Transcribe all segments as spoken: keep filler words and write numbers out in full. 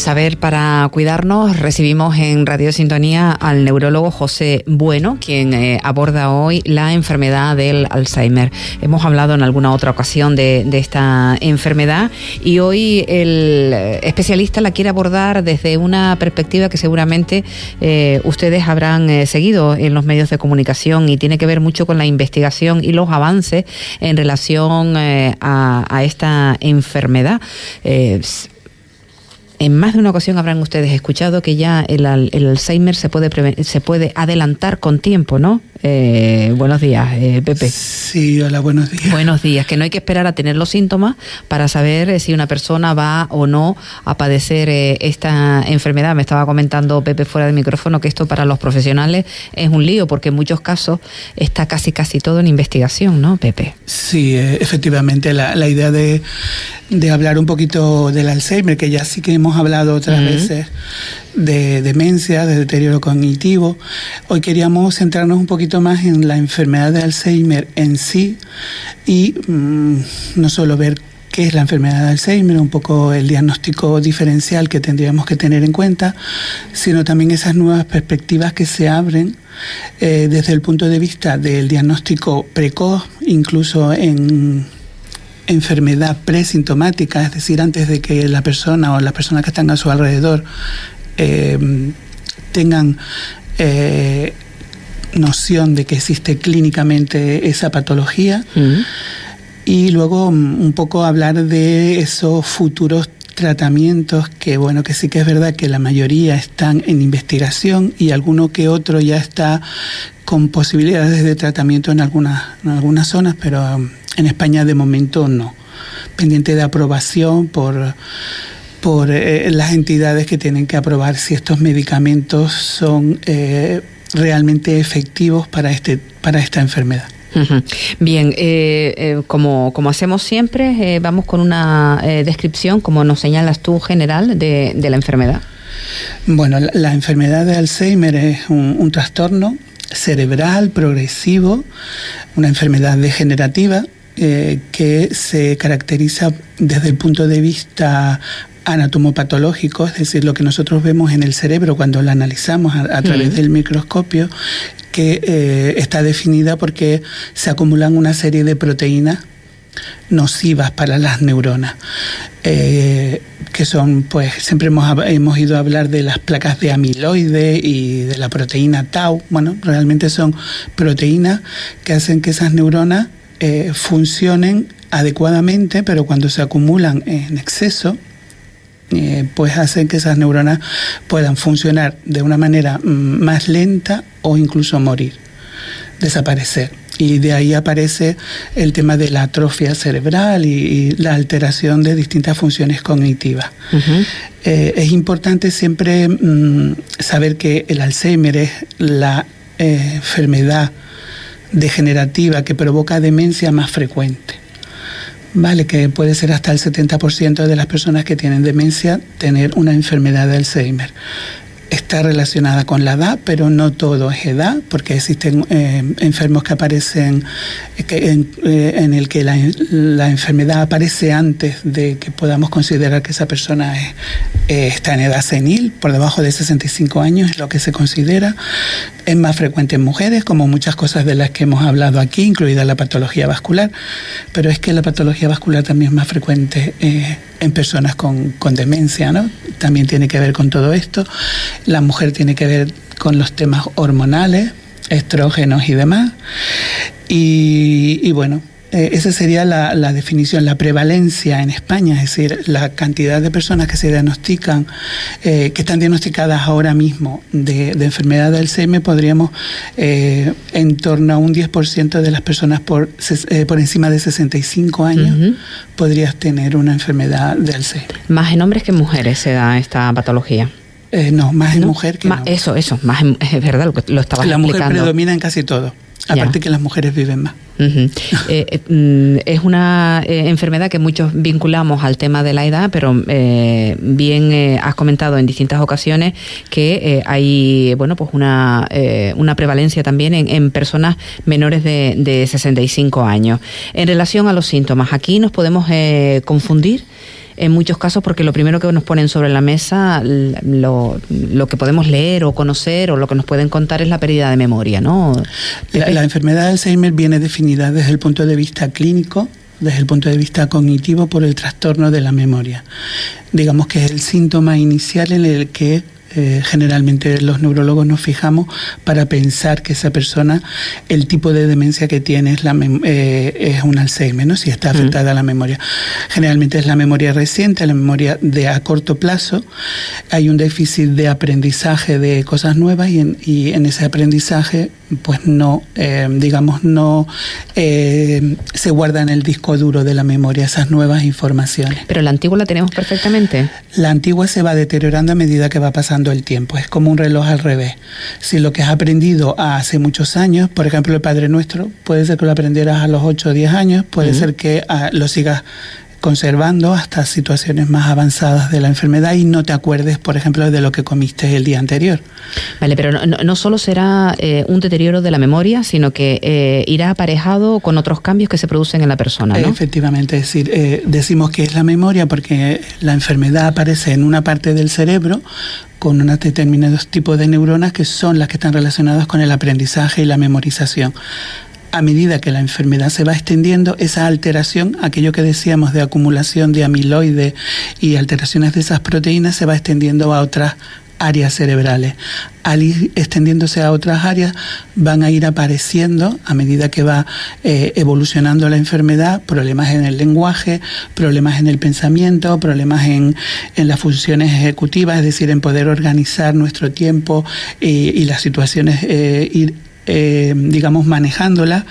Saber para cuidarnos, recibimos en Radio Sintonía al neurólogo José Bueno, quien eh, aborda hoy la enfermedad del Alzheimer. Hemos hablado en alguna otra ocasión de, de esta enfermedad y hoy el especialista la quiere abordar desde una perspectiva que seguramente eh, ustedes habrán eh, seguido en los medios de comunicación, y tiene que ver mucho con la investigación y los avances en relación eh, a, a esta enfermedad. Eh, En más de una ocasión habrán ustedes escuchado que ya el, el Alzheimer se puede preven- se puede adelantar con tiempo, ¿no? Eh, buenos días, eh, Pepe. Sí, hola, buenos días. Buenos días, que no hay que esperar a tener los síntomas para saber eh, si una persona va o no a padecer eh, esta enfermedad. Me estaba comentando Pepe fuera de micrófono que esto para los profesionales es un lío, porque en muchos casos está casi casi todo en investigación, ¿no, Pepe? Sí, eh, efectivamente, la, la idea de, de hablar un poquito del Alzheimer, que ya sí que hemos hablado otras uh-huh. veces de demencia, de deterioro cognitivo. Hoy queríamos centrarnos un poquito más en la enfermedad de Alzheimer en sí y mmm, no solo ver qué es la enfermedad de Alzheimer, un poco el diagnóstico diferencial que tendríamos que tener en cuenta, sino también esas nuevas perspectivas que se abren eh, desde el punto de vista del diagnóstico precoz, incluso en enfermedad presintomática, es decir, antes de que la persona o las personas que están a su alrededor eh, tengan eh, noción de que existe clínicamente esa patología. Uh-huh. Y luego un poco hablar de esos futuros tratamientos que, bueno, que sí que es verdad que la mayoría están en investigación y alguno que otro ya está con posibilidades de tratamiento en algunas, en algunas zonas, pero um, en España de momento no. Pendiente de aprobación por, por eh, las entidades que tienen que aprobar si estos medicamentos son eh, realmente efectivos para, este, para esta enfermedad. Bien, eh, eh, como, como hacemos siempre, eh, vamos con una eh, descripción, como nos señalas tú, general de, de la enfermedad. Bueno, la, la enfermedad de Alzheimer es un, un trastorno cerebral progresivo, una enfermedad degenerativa eh, que se caracteriza desde el punto de vista anatomopatológico, es decir, lo que nosotros vemos en el cerebro cuando la analizamos a, a través mm. del microscopio, que eh, está definida porque se acumulan una serie de proteínas nocivas para las neuronas, eh, que son, pues, siempre hemos, hemos ido a hablar de las placas de amiloide y de la proteína tau. Bueno, realmente son proteínas que hacen que esas neuronas eh, funcionen adecuadamente, pero cuando se acumulan en exceso, Eh, pues hacen que esas neuronas puedan funcionar de una manera mm, más lenta o incluso morir, desaparecer. Y de ahí aparece el tema de la atrofia cerebral y, y la alteración de distintas funciones cognitivas. Uh-huh. Eh, es importante siempre mm, saber que el Alzheimer es la eh, enfermedad degenerativa que provoca demencia más frecuente. Vale, que puede ser hasta el setenta por ciento de las personas que tienen demencia tener una enfermedad de Alzheimer. Está relacionada con la edad, pero no todo es edad, porque existen eh, enfermos que aparecen, que en, eh, en el que la, la enfermedad aparece antes de que podamos considerar que esa persona es, eh, está en edad senil, por debajo de sesenta y cinco años es lo que se considera. Es más frecuente en mujeres, como muchas cosas de las que hemos hablado aquí, incluida la patología vascular, pero es que la patología vascular también es más frecuente eh, en personas con, con demencia, ¿no? También tiene que ver con todo esto. La mujer tiene que ver con los temas hormonales, estrógenos y demás. Y, y bueno, eh, esa sería la, la definición, la prevalencia en España, es decir, la cantidad de personas que se diagnostican, eh, que están diagnosticadas ahora mismo de, de enfermedad de Alzheimer, podríamos, eh, en torno a un diez por ciento de las personas por, eh, por encima de sesenta y cinco años, uh-huh. podrías tener una enfermedad de Alzheimer. Más en hombres que en mujeres se da esta patología. Eh, no, más en ¿No? mujer que más, no. Eso, eso, más en, es verdad lo que lo estabas la explicando. La mujer predomina en casi todo. Aparte ya. que las mujeres viven más. Uh-huh. eh, eh, es una eh, enfermedad que muchos vinculamos al tema de la edad, pero eh, bien eh, has comentado en distintas ocasiones que eh, hay bueno pues una eh, una prevalencia también en, en personas menores de, de sesenta y cinco años. En relación a los síntomas, aquí nos podemos eh, confundir en muchos casos porque lo primero que nos ponen sobre la mesa, lo, lo que podemos leer o conocer o lo que nos pueden contar es la pérdida de memoria, ¿no? La, la enfermedad de Alzheimer viene definida desde el punto de vista clínico, desde el punto de vista cognitivo, por el trastorno de la memoria. Digamos que es el síntoma inicial en el que Eh, generalmente los neurólogos nos fijamos para pensar que esa persona, el tipo de demencia que tiene es, la eh, es un Alzheimer, ¿no? Si está afectada uh-huh. la memoria. Generalmente es la memoria reciente, la memoria de a corto plazo. Hay un déficit de aprendizaje de cosas nuevas y en, y en ese aprendizaje pues no, eh, digamos, no eh, se guarda en el disco duro de la memoria esas nuevas informaciones. Pero la antigua la tenemos perfectamente. La antigua se va deteriorando a medida que va pasando el tiempo. Es como un reloj al revés. Si lo que has aprendido hace muchos años, por ejemplo el Padre Nuestro, puede ser que lo aprendieras a los ocho o diez años, puede uh-huh. ser que uh, lo sigas conservando hasta situaciones más avanzadas de la enfermedad y no te acuerdes, por ejemplo, de lo que comiste el día anterior. Vale, pero no, no solo será eh, un deterioro de la memoria, sino que eh, irá aparejado con otros cambios que se producen en la persona, ¿no? Efectivamente, es decir, eh, decimos que es la memoria porque la enfermedad aparece en una parte del cerebro con unos determinados tipos de neuronas que son las que están relacionadas con el aprendizaje y la memorización. A medida que la enfermedad se va extendiendo, esa alteración, aquello que decíamos de acumulación de amiloide y alteraciones de esas proteínas, se va extendiendo a otras áreas cerebrales. Al ir extendiéndose a otras áreas, van a ir apareciendo, a medida que va eh, evolucionando la enfermedad, problemas en el lenguaje, problemas en el pensamiento, problemas en, en las funciones ejecutivas, es decir, en poder organizar nuestro tiempo y, y las situaciones, eh, ir Eh, digamos, manejándola,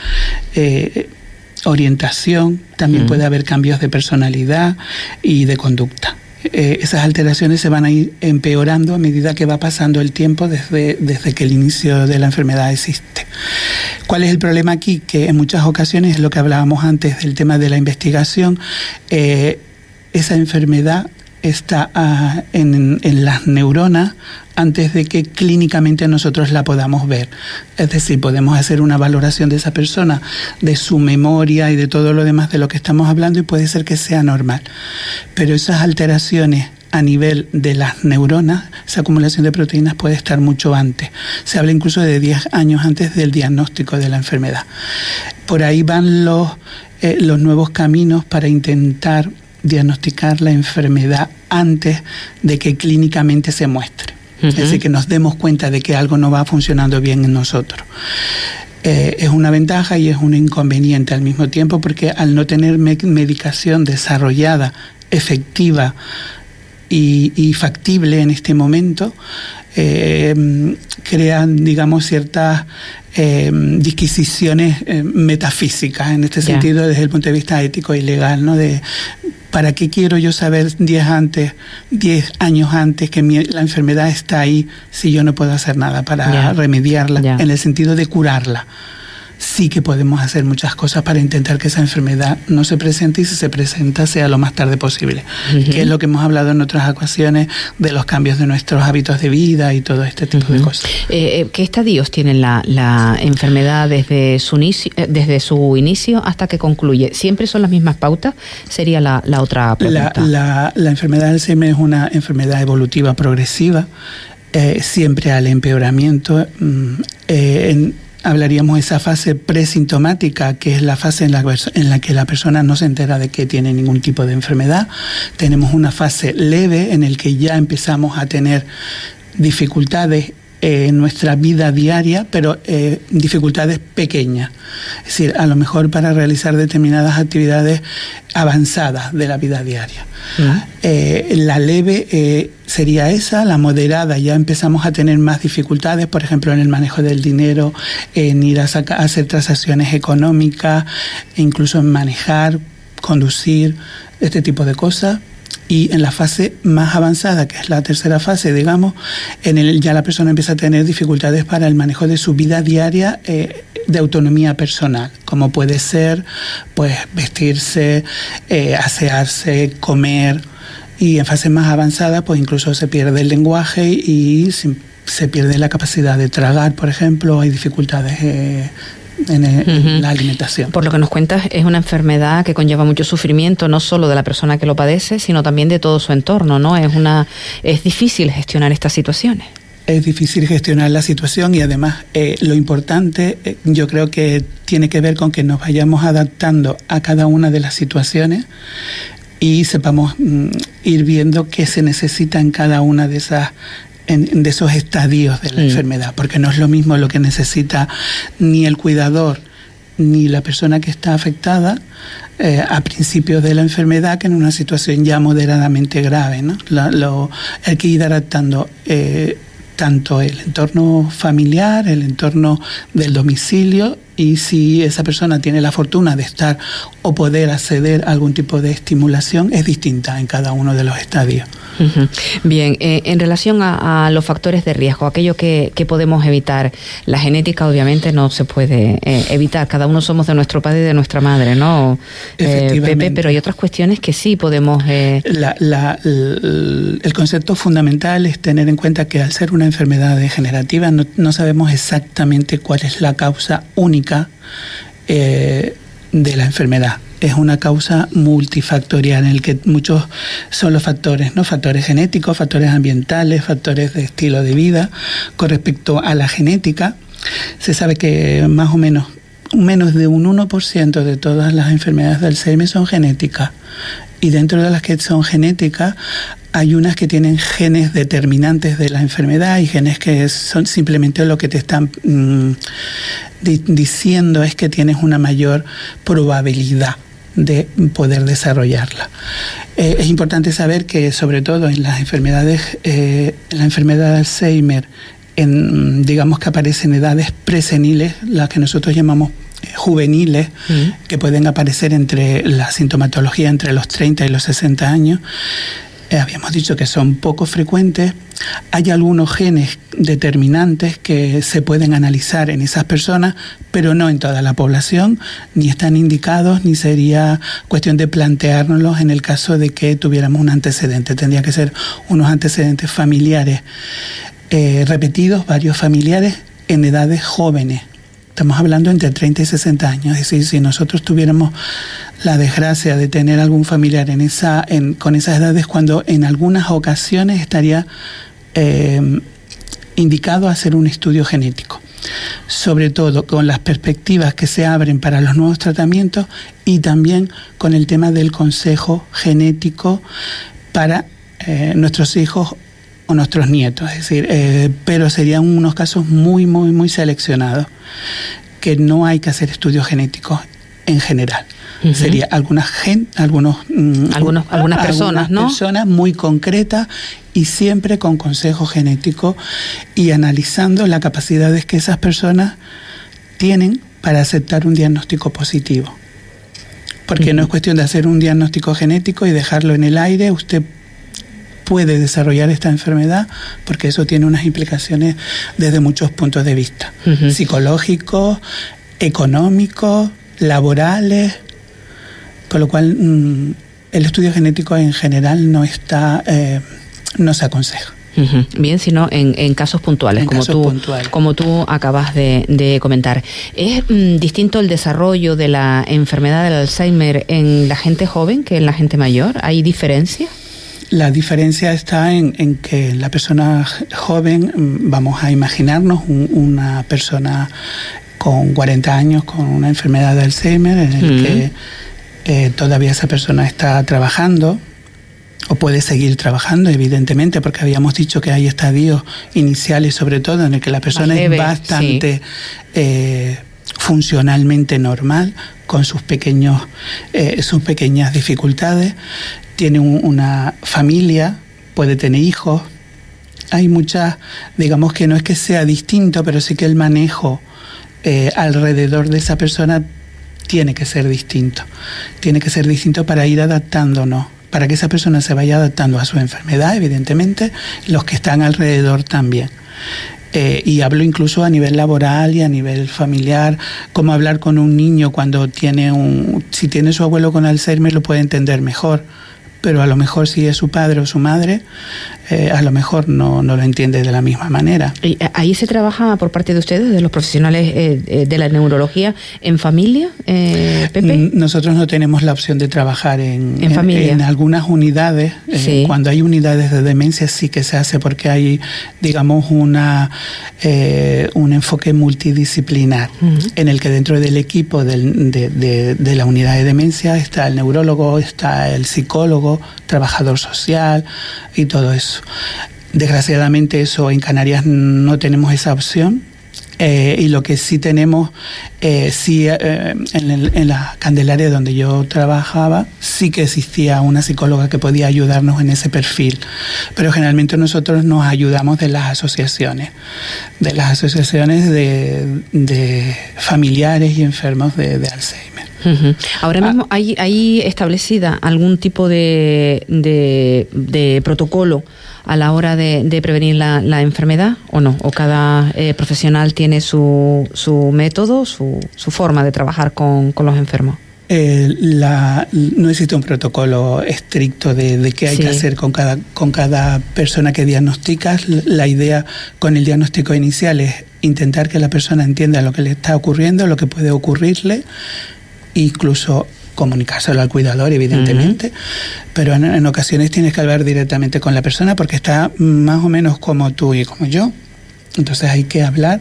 eh, orientación, también mm. puede haber cambios de personalidad y de conducta. Eh, esas alteraciones se van a ir empeorando a medida que va pasando el tiempo desde, desde que el inicio de la enfermedad existe. ¿Cuál es el problema aquí? Que en muchas ocasiones, es lo que hablábamos antes del tema de la investigación, eh, esa enfermedad está uh, en, en las neuronas antes de que clínicamente nosotros la podamos ver. Es decir, podemos hacer una valoración de esa persona, de su memoria y de todo lo demás de lo que estamos hablando y puede ser que sea normal. Pero esas alteraciones a nivel de las neuronas, esa acumulación de proteínas puede estar mucho antes. Se habla incluso de diez años antes del diagnóstico de la enfermedad. Por ahí van los, eh, los nuevos caminos para intentar diagnosticar la enfermedad antes de que clínicamente se muestre. Uh-huh. Es decir, que nos demos cuenta de que algo no va funcionando bien en nosotros. Eh, es una ventaja y es un inconveniente al mismo tiempo, porque al no tener me- medicación desarrollada, efectiva y, y factible en este momento, eh, crean, digamos, ciertas eh, disquisiciones eh, metafísicas en este yeah. sentido, desde el punto de vista ético y legal, ¿no? De ¿para qué quiero yo saber diez antes, diez años antes que mi, la enfermedad está ahí si yo no puedo hacer nada para yeah. remediarla, yeah. en el sentido de curarla? Sí que podemos hacer muchas cosas para intentar que esa enfermedad no se presente y si se presenta sea lo más tarde posible, uh-huh. que es lo que hemos hablado en otras ocasiones de los cambios de nuestros hábitos de vida y todo este tipo uh-huh. de cosas. Eh, ¿Qué estadios tiene la, la enfermedad desde su, inicio, desde su inicio hasta que concluye? ¿Siempre son las mismas pautas? Sería la, la otra pregunta. La, la, la enfermedad de Alzheimer es una enfermedad evolutiva progresiva, eh, siempre al empeoramiento. Eh, en, Hablaríamos de esa fase presintomática, que es la fase en la, en la que la persona no se entera de que tiene ningún tipo de enfermedad. Tenemos una fase leve en la que ya empezamos a tener dificultades eh, en nuestra vida diaria, pero eh, dificultades pequeñas. Es decir, a lo mejor para realizar determinadas actividades avanzadas de la vida diaria. Uh-huh. Eh, la leve eh, sería esa, la moderada ya empezamos a tener más dificultades, por ejemplo en el manejo del dinero, en ir a, saca, a hacer transacciones económicas, incluso en manejar, conducir, este tipo de cosas. Y en la fase más avanzada, que es la tercera fase, digamos, en el ya la persona empieza a tener dificultades para el manejo de su vida diaria, eh, de autonomía personal, como puede ser pues vestirse, eh, asearse, comer, y en fases más avanzadas pues incluso se pierde el lenguaje y se, se pierde la capacidad de tragar, por ejemplo, hay dificultades eh, en, el, uh-huh. en la alimentación. Por lo que nos cuentas, es una enfermedad que conlleva mucho sufrimiento, no solo de la persona que lo padece, sino también de todo su entorno, ¿no? Es una, es difícil gestionar estas situaciones. Es difícil gestionar la situación y además eh, lo importante eh, yo creo que tiene que ver con que nos vayamos adaptando a cada una de las situaciones y sepamos mm, ir viendo qué se necesita en cada una de esas en, de esos estadios de la mm. enfermedad, porque no es lo mismo lo que necesita ni el cuidador ni la persona que está afectada eh, a principios de la enfermedad que en una situación ya moderadamente grave, ¿no? La, lo, hay que ir adaptando eh, tanto el entorno familiar, el entorno del domicilio, y si esa persona tiene la fortuna de estar o poder acceder a algún tipo de estimulación, es distinta en cada uno de los estadios. Uh-huh. Bien, eh, en relación a, a los factores de riesgo, aquello que, que podemos evitar, la genética obviamente no se puede eh, evitar, cada uno somos de nuestro padre y de nuestra madre, ¿no? Eh, Pepe, pero hay otras cuestiones que sí podemos... Eh... La, la, el, el concepto fundamental es tener en cuenta que al ser una enfermedad degenerativa no, no sabemos exactamente cuál es la causa única eh, de la enfermedad. Es una causa multifactorial en el que muchos son los factores, ¿no? Factores genéticos, factores ambientales, factores de estilo de vida. Con respecto a la genética, se sabe que más o menos menos de un uno por ciento de todas las enfermedades de Alzheimer son genéticas. Y dentro de las que son genéticas, hay unas que tienen genes determinantes de la enfermedad y genes que son simplemente lo que te están mmm, di- diciendo es que tienes una mayor probabilidad de poder desarrollarla. Eh, es importante saber que sobre todo en las enfermedades, eh, en la enfermedad de Alzheimer, en, digamos que aparecen edades preseniles, las que nosotros llamamos juveniles, uh-huh. que pueden aparecer entre la sintomatología entre los treinta y los sesenta años. Eh, habíamos dicho que son poco frecuentes. Hay algunos genes determinantes que se pueden analizar en esas personas, pero no en toda la población, ni están indicados, ni sería cuestión de planteárnoslos en el caso de que tuviéramos un antecedente. Tendría que ser unos antecedentes familiares eh, repetidos, varios familiares, en edades jóvenes. Estamos hablando entre treinta y sesenta años, es decir, si nosotros tuviéramos la desgracia de tener algún familiar en esa, en, con esas edades, cuando en algunas ocasiones estaría eh, indicado hacer un estudio genético, sobre todo con las perspectivas que se abren para los nuevos tratamientos y también con el tema del consejo genético para eh, nuestros hijos o nuestros nietos, es decir, eh, pero serían unos casos muy, muy, muy seleccionados, que no hay que hacer estudios genéticos en general. Uh-huh. Sería algunas gen, algunos, mm, algunos algunas personas, algunas ¿no? personas muy concretas y siempre con consejo genético y analizando las capacidades que esas personas tienen para aceptar un diagnóstico positivo. Porque uh-huh. no es cuestión de hacer un diagnóstico genético y dejarlo en el aire. Usted puede desarrollar esta enfermedad porque eso tiene unas implicaciones desde muchos puntos de vista, uh-huh. psicológicos, económicos, laborales, con lo cual mmm, el estudio genético en general no está, eh, no se aconseja. Uh-huh. Bien, sino en, en casos puntuales, en como, casos tú, puntuales. como tú acabas de, de comentar. ¿Es mm, distinto el desarrollo de la enfermedad del Alzheimer en la gente joven que en la gente mayor? ¿Hay diferencia? La diferencia está en, en que la persona joven, vamos a imaginarnos un, una persona con cuarenta años con una enfermedad de Alzheimer en el mm. que eh, todavía esa persona está trabajando o puede seguir trabajando, evidentemente, porque habíamos dicho que hay estadios iniciales, sobre todo, en el que la persona leve, es bastante sí. eh, funcionalmente normal, con sus pequeños, eh, sus pequeñas dificultades. Tiene un, una familia, puede tener hijos. Hay muchas, digamos que no es que sea distinto, pero sí que el manejo eh, alrededor de esa persona tiene que ser distinto. Tiene que ser distinto para ir adaptándonos, para que esa persona se vaya adaptando a su enfermedad, evidentemente, los que están alrededor también. Eh, y hablo incluso a nivel laboral y a nivel familiar, como hablar con un niño cuando tiene un... Si tiene su abuelo con Alzheimer lo puede entender mejor, pero a lo mejor si es su padre o su madre, eh, a lo mejor no, no lo entiende de la misma manera. ¿Y ahí se trabaja por parte de ustedes, de los profesionales eh, de la neurología, en familia, eh, Pepe? Nosotros no tenemos la opción de trabajar en, en, en familia. En algunas unidades. Sí. Eh, cuando hay unidades de demencia sí que se hace porque hay, digamos, una eh, un enfoque multidisciplinar, uh-huh, en el que dentro del equipo del, de, de, de la unidad de demencia está el neurólogo, está el psicólogo, trabajador social y todo eso. Desgraciadamente eso en Canarias no tenemos esa opción. Eh, y lo que sí tenemos, eh, sí, eh, en, el, en la Candelaria donde yo trabajaba, sí que existía una psicóloga que podía ayudarnos en ese perfil. Pero generalmente nosotros nos ayudamos de las asociaciones, de las asociaciones de, de familiares y enfermos de, de Alzheimer. Uh-huh. Ahora mismo, ah, ¿hay, ¿hay establecida algún tipo de, de, de protocolo a la hora de, de prevenir la, la enfermedad o no? ¿O cada eh, profesional tiene su, su método, su, su forma de trabajar con, con los enfermos? Eh, la, no existe un protocolo estricto de, de qué hay sí. que hacer con cada, con cada persona que diagnosticas. La idea con el diagnóstico inicial es intentar que la persona entienda lo que le está ocurriendo, lo que puede ocurrirle, incluso comunicárselo al cuidador, evidentemente, uh-huh, pero en, en ocasiones tienes que hablar directamente con la persona porque está más o menos como tú y como yo. Entonces hay que hablar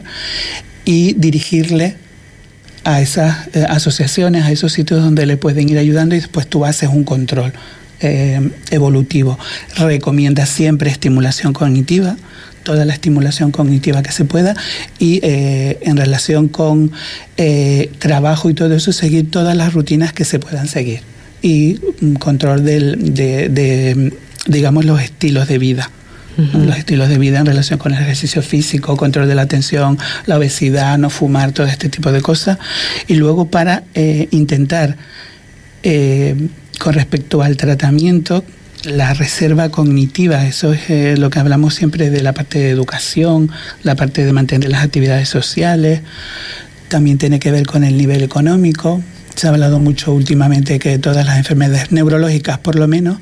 y dirigirle a esas eh, asociaciones, a esos sitios donde le pueden ir ayudando, y después tú haces un control eh, evolutivo. Recomienda siempre estimulación cognitiva, toda la estimulación cognitiva que se pueda, y eh, en relación con eh, trabajo y todo eso, seguir todas las rutinas que se puedan seguir, y um, control del, de, de, digamos, los estilos de vida. Uh-huh. Los estilos de vida en relación con el ejercicio físico, control de la tensión, la obesidad, no fumar, todo este tipo de cosas. Y luego para eh, intentar, eh, con respecto al tratamiento, la reserva cognitiva, eso es eh, lo que hablamos siempre de la parte de educación, la parte de mantener las actividades sociales, también tiene que ver con el nivel económico. Se ha hablado mucho últimamente que todas las enfermedades neurológicas, por lo menos,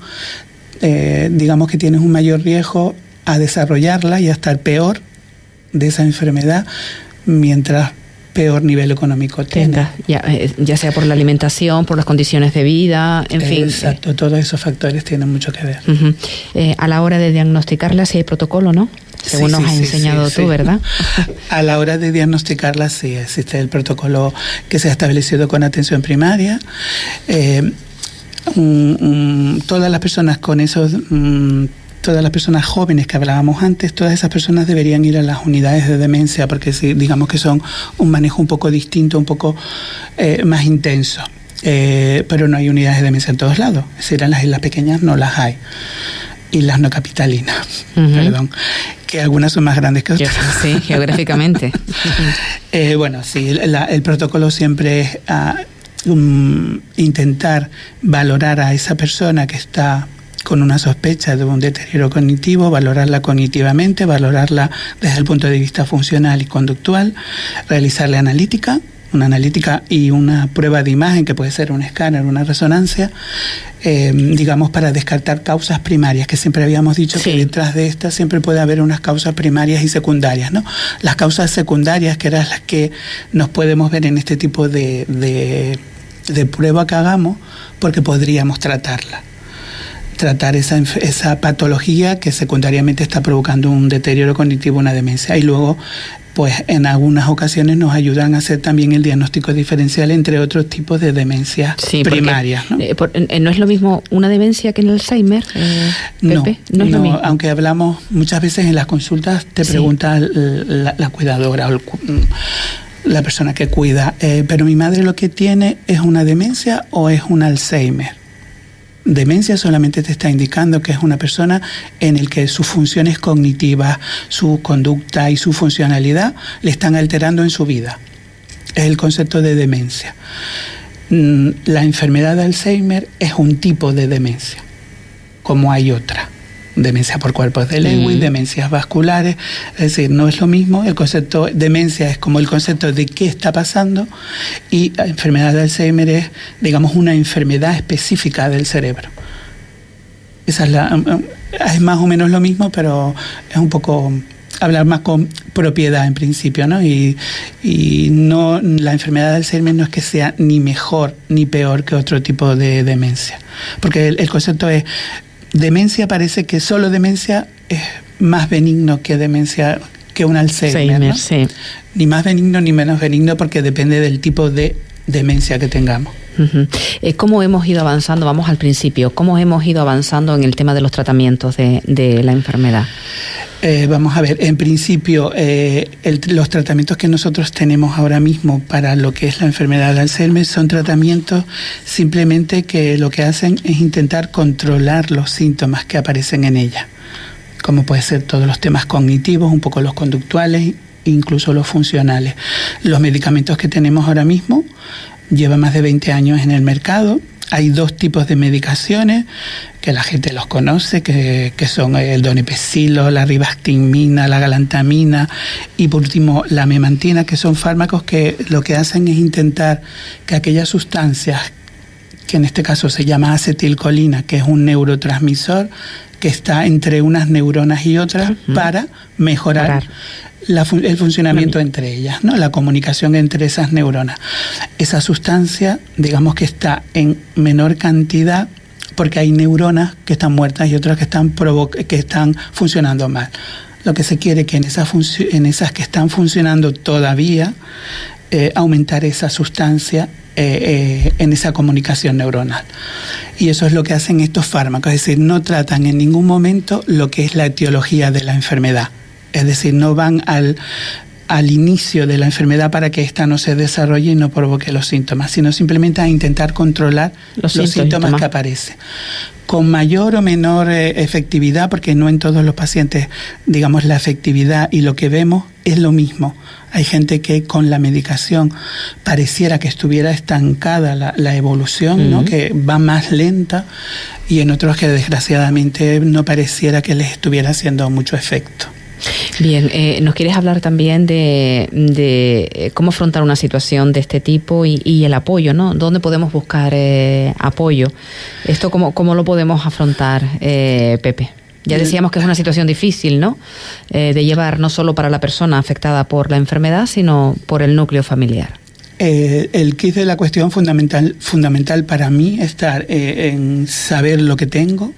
eh, digamos que tienes un mayor riesgo a desarrollarla y a estar peor de esa enfermedad mientras peor nivel económico tenga. Ya, ya sea por la alimentación, por las condiciones de vida, en fin. Exacto, todos esos factores tienen mucho que ver. Uh-huh. Eh, a la hora de diagnosticarla, sí hay protocolo, ¿no? Según sí, nos sí, has sí, enseñado sí, tú, sí. ¿verdad? A la hora de diagnosticarla, sí, existe el protocolo que se ha establecido con atención primaria. Eh, um, um, todas las personas con esos... Um, todas las personas jóvenes que hablábamos antes, todas esas personas deberían ir a las unidades de demencia, porque sí, digamos que son un manejo un poco distinto, un poco eh, más intenso. Eh, pero no hay unidades de demencia en todos lados. Es decir, en las islas pequeñas no las hay. Y las no capitalinas, uh-huh, perdón, que algunas son más grandes que otras. Sí, geográficamente. eh, bueno, sí, la, el protocolo siempre es uh, um, intentar valorar a esa persona que está con una sospecha de un deterioro cognitivo, valorarla cognitivamente, valorarla desde el punto de vista funcional y conductual, realizarle analítica, una analítica y una prueba de imagen que puede ser un escáner, una resonancia, eh, digamos, para descartar causas primarias, que siempre habíamos dicho sí. que detrás de estas siempre puede haber unas causas primarias y secundarias, ¿no? Las causas secundarias, que eran las que nos podemos ver en este tipo de, de, de prueba que hagamos, porque podríamos tratarla. tratar esa, esa patología que secundariamente está provocando un deterioro cognitivo, una demencia. Y luego, pues en algunas ocasiones nos ayudan a hacer también el diagnóstico diferencial entre otros tipos de demencias sí, primarias. Porque, ¿no? Eh, por, eh, ¿No es lo mismo una demencia que el Alzheimer, eh, no, Pepe? No, es no lo mismo. Aunque hablamos muchas veces en las consultas, te sí. pregunta la, la cuidadora o el, la persona que cuida, eh, pero mi madre lo que tiene es una demencia o es un Alzheimer. Demencia solamente te está indicando que es una persona en el que sus funciones cognitivas, su conducta y su funcionalidad le están alterando en su vida. Es el concepto de demencia. La enfermedad de Alzheimer es un tipo de demencia, como hay otra. Demencia por cuerpos de Lewy, mm. demencias vasculares, es decir, no es lo mismo. El concepto de demencia es como el concepto de qué está pasando, y la enfermedad de Alzheimer es, digamos, una enfermedad específica del cerebro. Esa es la, es más o menos lo mismo, pero es un poco hablar más con propiedad en principio, ¿no? Y, y no, la enfermedad de Alzheimer no es que sea ni mejor ni peor que otro tipo de demencia, porque el, el concepto es demencia, parece que solo demencia es más benigno que demencia que un Alzheimer, Alzheimer, ¿no? Sí. Ni más benigno ni menos benigno, porque depende del tipo de demencia que tengamos. Uh-huh. Eh, ¿Cómo hemos ido avanzando? Vamos al principio. ¿Cómo hemos ido avanzando en el tema de los tratamientos de, de la enfermedad? Eh, vamos a ver, en principio, eh, el, los tratamientos que nosotros tenemos ahora mismo para lo que es la enfermedad de Alzheimer son tratamientos simplemente que lo que hacen es intentar controlar los síntomas que aparecen en ella, como puede ser todos los temas cognitivos, un poco los conductuales, incluso los funcionales. Los medicamentos que tenemos ahora mismo llevan más de veinte años en el mercado. Hay dos tipos de medicaciones que la gente los conoce, que, que son el donepezilo, la ribastimina, la galantamina y por último la memantina, que son fármacos que lo que hacen es intentar que aquellas sustancias, que en este caso se llama acetilcolina, que es un neurotransmisor que está entre unas neuronas y otras, uh-huh. para mejorar Parar. La, el funcionamiento uh-huh. entre ellas, ¿no? La comunicación entre esas neuronas. Esa sustancia, digamos que está en menor cantidad porque hay neuronas que están muertas y otras que están, provo- que están funcionando mal. Lo que se quiere es que en esas, func- en esas que están funcionando todavía, eh, aumentar esa sustancia Eh, eh, en esa comunicación neuronal. Y eso es lo que hacen estos fármacos, es decir, no tratan en ningún momento lo que es la etiología de la enfermedad, es decir, no van al, al inicio de la enfermedad para que ésta no se desarrolle y no provoque los síntomas, sino simplemente a intentar controlar los, los síntomas que aparecen. Con mayor o menor eh, efectividad, porque no en todos los pacientes, digamos, la efectividad y lo que vemos es lo mismo. Hay gente que con la medicación pareciera que estuviera estancada la, la evolución, uh-huh. ¿no? Que va más lenta, y en otros que desgraciadamente no pareciera que les estuviera haciendo mucho efecto. Bien, eh, ¿nos quieres hablar también de, de cómo afrontar una situación de este tipo y, y el apoyo, ¿no? ¿Dónde podemos buscar eh, apoyo? ¿Esto cómo, cómo lo podemos afrontar, eh, Pepe? Ya decíamos que es una situación difícil, ¿no? Eh, de llevar no solo para la persona afectada por la enfermedad, sino por el núcleo familiar. Eh, el kit de la cuestión fundamental, fundamental para mí estar eh, en saber lo que tengo.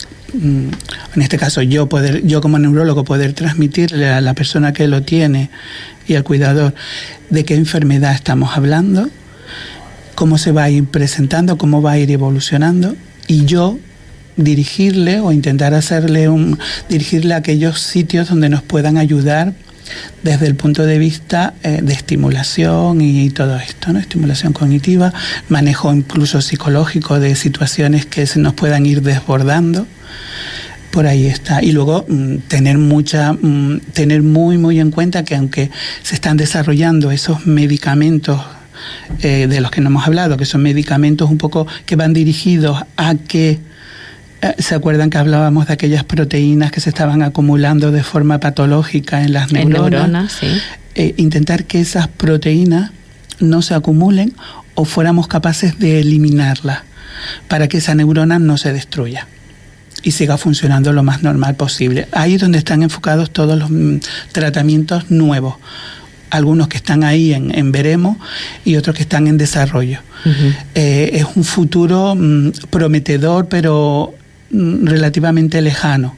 En este caso, yo poder, yo como neurólogo poder transmitirle a la persona que lo tiene y al cuidador de qué enfermedad estamos hablando, cómo se va a ir presentando, cómo va a ir evolucionando, y yo dirigirle o intentar hacerle un dirigirle a aquellos sitios donde nos puedan ayudar desde el punto de vista eh, de estimulación y todo esto, ¿no? Estimulación cognitiva, manejo incluso psicológico de situaciones que se nos puedan ir desbordando. Por ahí está. Y luego mmm, tener mucha mmm, tener muy muy en cuenta que aunque se están desarrollando esos medicamentos eh, de los que no hemos hablado, que son medicamentos un poco que van dirigidos a que ¿se acuerdan que hablábamos de aquellas proteínas que se estaban acumulando de forma patológica en las neuronas? En neuronas, sí. Eh, intentar que esas proteínas no se acumulen o fuéramos capaces de eliminarlas para que esa neurona no se destruya y siga funcionando lo más normal posible. Ahí es donde están enfocados todos los mm, tratamientos nuevos. Algunos que están ahí en, en veremos y otros que están en desarrollo. Uh-huh. Eh, es un futuro mm, prometedor, pero relativamente lejano,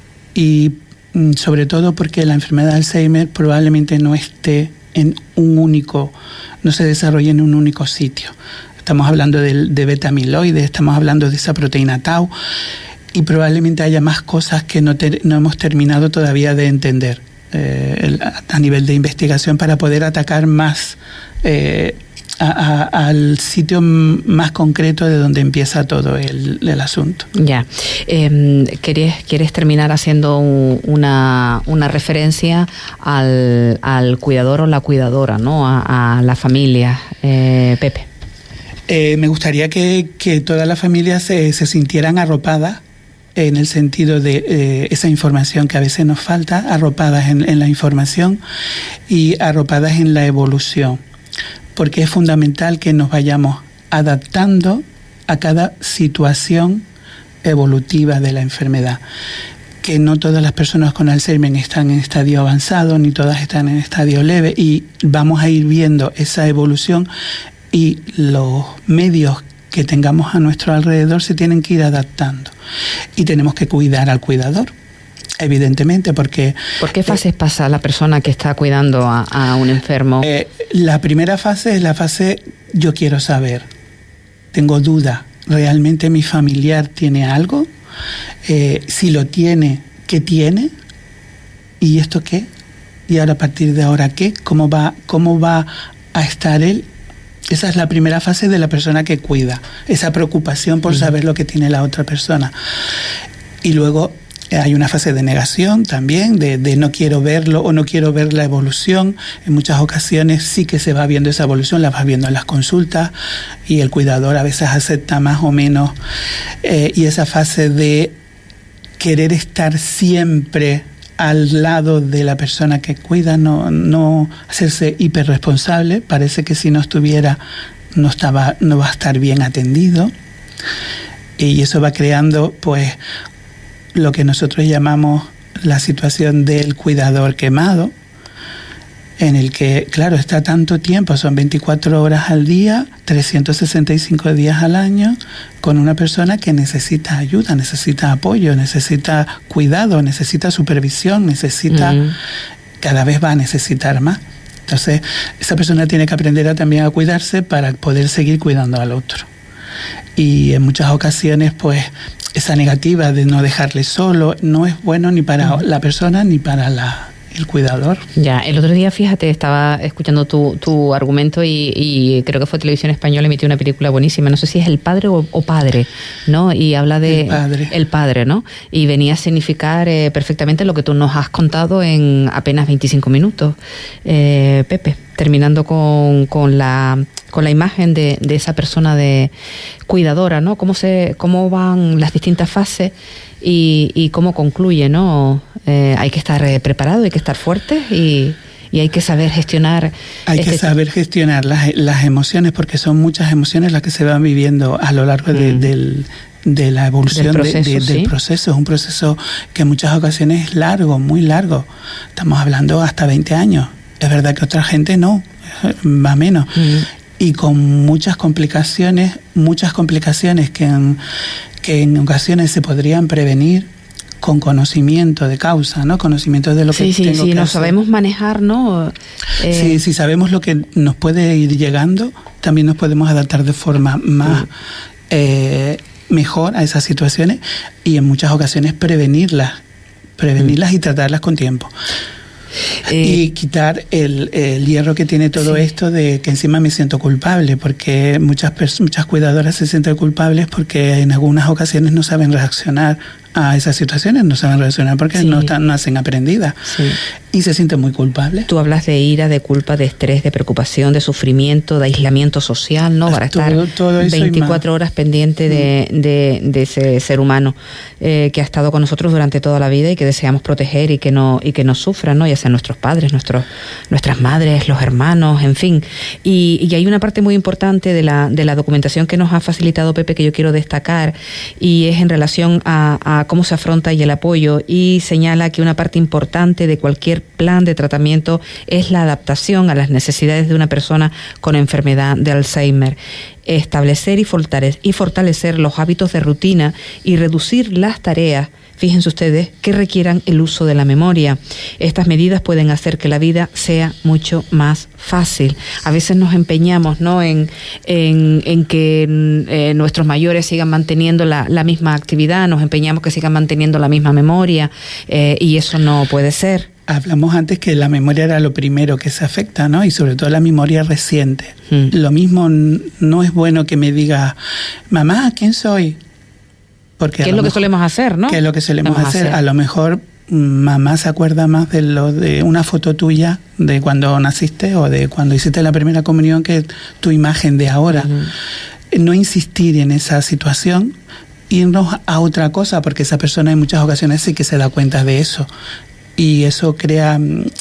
y sobre todo porque la enfermedad de Alzheimer probablemente no esté en un único, no se desarrolle en un único sitio. Estamos hablando de, de beta-amiloide, estamos hablando de esa proteína tau, y probablemente haya más cosas que no, te, no hemos terminado todavía de entender eh, el, a nivel de investigación para poder atacar más eh, A, a, al sitio más concreto de donde empieza todo el, el asunto. Ya. Eh, ¿quieres, ¿Quieres terminar haciendo un, una, una referencia al, al cuidador o la cuidadora, ¿no? A, a la familia, eh, Pepe? Eh, me gustaría que, que toda la familia se, se sintieran arropadas en el sentido de eh, esa información que a veces nos falta, arropadas en, en la información y arropadas en la evolución, porque es fundamental que nos vayamos adaptando a cada situación evolutiva de la enfermedad, que no todas las personas con Alzheimer están en estadio avanzado, ni todas están en estadio leve, y vamos a ir viendo esa evolución, y los medios que tengamos a nuestro alrededor se tienen que ir adaptando, y tenemos que cuidar al cuidador, evidentemente, porque... ¿Por qué fases eh, pasa la persona que está cuidando a, a un enfermo? Eh, la primera fase es la fase yo quiero saber, tengo duda, ¿realmente mi familiar tiene algo? Eh, si lo tiene, ¿qué tiene? ¿Y esto qué? ¿Y ahora a partir de ahora qué? ¿Cómo va, cómo va a estar él? Esa es la primera fase de la persona que cuida, esa preocupación por saber lo que tiene la otra persona. Y luego hay una fase de negación también, de, de no quiero verlo o no quiero ver la evolución. En muchas ocasiones sí que se va viendo esa evolución, la vas viendo en las consultas, y el cuidador a veces acepta más o menos. Eh, y esa fase de querer estar siempre al lado de la persona que cuida, no, no hacerse hiperresponsable, parece que si no estuviera no, estaba, no va a estar bien atendido, y eso va creando pues lo que nosotros llamamos la situación del cuidador quemado, en el que, claro, está tanto tiempo, son veinticuatro horas al día, trescientos sesenta y cinco días al año, con una persona que necesita ayuda, necesita apoyo, necesita cuidado, necesita supervisión, necesita, mm. cada vez va a necesitar más. Entonces, esa persona tiene que aprender a, también a cuidarse para poder seguir cuidando al otro. Y en muchas ocasiones, pues, esa negativa de no dejarle solo no es bueno ni para mm. la persona ni para la... el cuidador. Ya, el otro día, fíjate, estaba escuchando tu, tu argumento y, y creo que fue Televisión Española, emitió una película buenísima, no sé si es El Padre o, o Padre, ¿no? Y habla de... El Padre. El Padre, ¿no? Y venía a significar eh, perfectamente lo que tú nos has contado en apenas veinticinco minutos. Eh, Pepe, terminando con, con la... con la imagen de, de esa persona de cuidadora, ¿no? Cómo se, cómo van las distintas fases y, y cómo concluye, ¿no? Eh, hay que estar eh, preparado, hay que estar fuerte y, y hay que saber gestionar. Hay este que saber gestionar las, las emociones, porque son muchas emociones las que se van viviendo a lo largo de, mm. del de la evolución del proceso, de, de, ¿sí? del proceso. Es un proceso que en muchas ocasiones es largo, muy largo. Estamos hablando hasta veinte años. Es verdad que otra gente no, va menos. Mm. Y con muchas complicaciones, muchas complicaciones que en, que en ocasiones se podrían prevenir con conocimiento de causa, ¿no? Conocimiento de lo sí, que sí, tengo sí, que nos hacer. Sabemos manejar, ¿no? Eh... Sí, si sabemos lo que nos puede ir llegando, también nos podemos adaptar de forma más sí. eh, mejor a esas situaciones, y en muchas ocasiones prevenirlas, prevenirlas sí. y tratarlas con tiempo. Eh, y quitar el, el hierro que tiene todo sí. esto de que encima me siento culpable, porque muchas muchas cuidadoras se sienten culpables porque en algunas ocasiones no saben reaccionar a esas situaciones, no saben reaccionar porque sí. no están, no hacen aprendidas sí. y se sienten muy culpables. Tú hablas de ira, de culpa, de estrés, de preocupación, de sufrimiento, de aislamiento social, ¿no? Para todo, estar todo veinticuatro horas pendiente de, mm. de, de ese ser humano eh, que ha estado con nosotros durante toda la vida y que deseamos proteger y que no y que no sufran, ¿no? Ya sean nuestros padres, nuestros nuestras madres, los hermanos, en fin. Y, y hay una parte muy importante de la de la documentación que nos ha facilitado Pepe que yo quiero destacar, y es en relación a, a cómo se afronta y el apoyo, y señala que una parte importante de cualquier plan de tratamiento es la adaptación a las necesidades de una persona con enfermedad de Alzheimer. Establecer y fortalecer, y fortalecer los hábitos de rutina y reducir las tareas, fíjense ustedes, que requieran el uso de la memoria. Estas medidas pueden hacer que la vida sea mucho más fácil. A veces nos empeñamos, ¿no?, en, en, en que eh, nuestros mayores sigan manteniendo la, la misma actividad, nos empeñamos que sigan manteniendo la misma memoria, eh, y eso no puede ser. Hablamos antes que la memoria era lo primero que se afecta, ¿no? Y sobre todo la memoria reciente. Mm. Lo mismo no es bueno que me diga, mamá, ¿quién soy? Porque ¿Qué es lo mejor, que solemos hacer, no? ¿Qué es lo que solemos hacer? hacer? A lo mejor mamá se acuerda más de lo de una foto tuya de cuando naciste o de cuando hiciste la primera comunión que tu imagen de ahora. Uh-huh. No insistir en esa situación, irnos a otra cosa, porque esa persona en muchas ocasiones sí que se da cuenta de eso. Y eso crea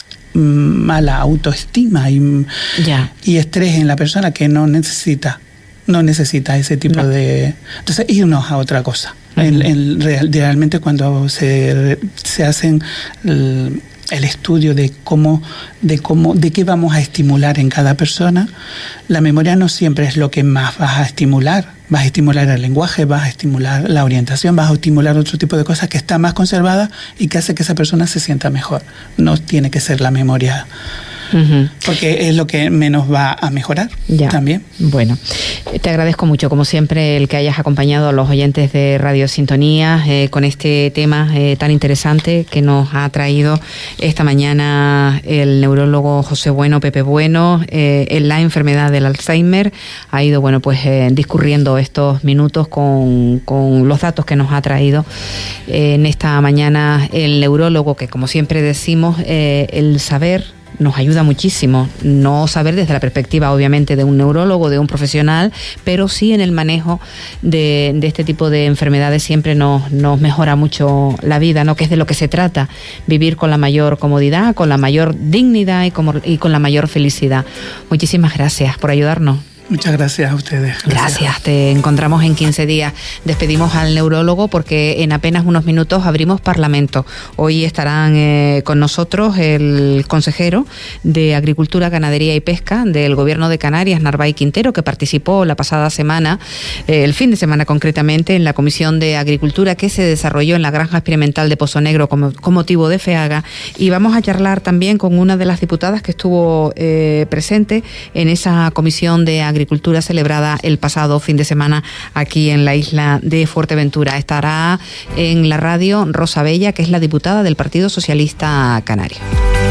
mala autoestima y, ya. y estrés en la persona que no necesita, no necesita ese tipo no. de... Entonces, irnos a otra cosa. Uh-huh. En, en real, realmente cuando se, se hacen el, el estudio de cómo, de cómo, de qué vamos a estimular en cada persona, la memoria no siempre es lo que más vas a estimular. Vas a estimular el lenguaje, vas a estimular la orientación, vas a estimular otro tipo de cosas que está más conservada y que hace que esa persona se sienta mejor. No tiene que ser la memoria, uh-huh. porque es lo que menos va a mejorar ya. También. Bueno, te agradezco mucho, como siempre, el que hayas acompañado a los oyentes de Radio Sintonía eh, con este tema eh, tan interesante que nos ha traído esta mañana el neurólogo José Bueno, Pepe Bueno, eh, en la enfermedad del Alzheimer. Ha ido, bueno, pues eh, discurriendo estos minutos con, con los datos que nos ha traído eh, en esta mañana el neurólogo, que como siempre decimos, eh, el saber nos ayuda muchísimo, no saber desde la perspectiva obviamente de un neurólogo, de un profesional, pero sí en el manejo de, de este tipo de enfermedades siempre nos, nos mejora mucho la vida, ¿no? Que es de lo que se trata, vivir con la mayor comodidad, con la mayor dignidad y, como, y con la mayor felicidad. Muchísimas gracias por ayudarnos. Muchas gracias a ustedes. Gracias. Gracias, te encontramos en quince días. Despedimos al neurólogo porque en apenas unos minutos abrimos Parlamento. Hoy estarán eh, con nosotros el consejero de Agricultura, Ganadería y Pesca del Gobierno de Canarias, Narváez Quintero, que participó la pasada semana, eh, el fin de semana concretamente, en la Comisión de Agricultura que se desarrolló en la Granja Experimental de Pozo Negro con, con motivo de FEAGA. Y vamos a charlar también con una de las diputadas que estuvo eh, presente en esa Comisión de Agricultura Agricultura celebrada el pasado fin de semana aquí en la isla de Fuerteventura. Estará en la radio Rosa Bella, que es la diputada del Partido Socialista Canario.